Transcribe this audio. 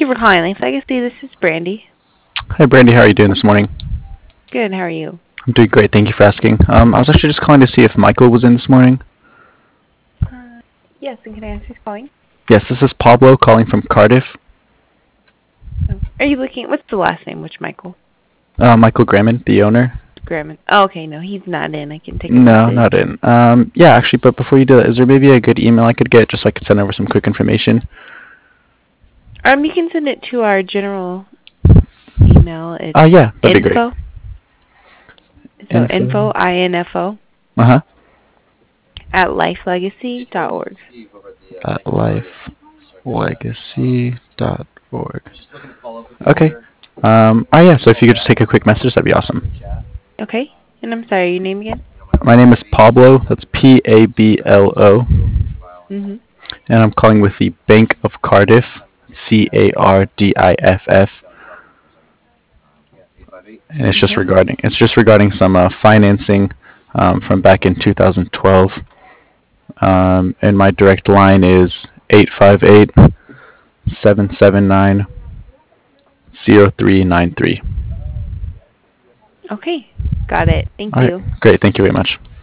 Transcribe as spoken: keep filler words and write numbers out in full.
you for calling Life Legacy. This is Brandy. Hi, Brandy. How are you doing this morning? Good. How are you? I'm doing great. Thank you for asking. Um, I was actually just calling to see if Michael was in this morning. Uh, yes. And can I ask who's calling? Yes, this is Pablo calling from Cardiff. Oh. Are you looking? What's the last name? Which Michael? Uh, Michael Graman, the owner. Graman. Oh, okay. No, he's not in. I can take a No, message. not in. Um, yeah, actually, but before you do that, is there maybe a good email I could get just so I could send over some quick information? Um, you can send it to our general email. It's Oh, yeah, that'd be great. info. So info, Info. I N F O, Uh huh. at lifelegacy dot org. At lifelegacy dot org. Okay. Um, oh, yeah, so if you could just take a quick message, that'd be awesome. Okay. And I'm sorry, your name again? My name is Pablo. That's P A B L O. Mm-hmm. And I'm calling with the Bank of Cardiff, C A R D I F F. And it's just Okay. regarding it's just regarding some uh, financing um, from back in two thousand twelve. Um, and my direct line is eight five eight, seven seven nine, zero three nine three. Okay. Got it. Thank All right, you. great. Thank you very much.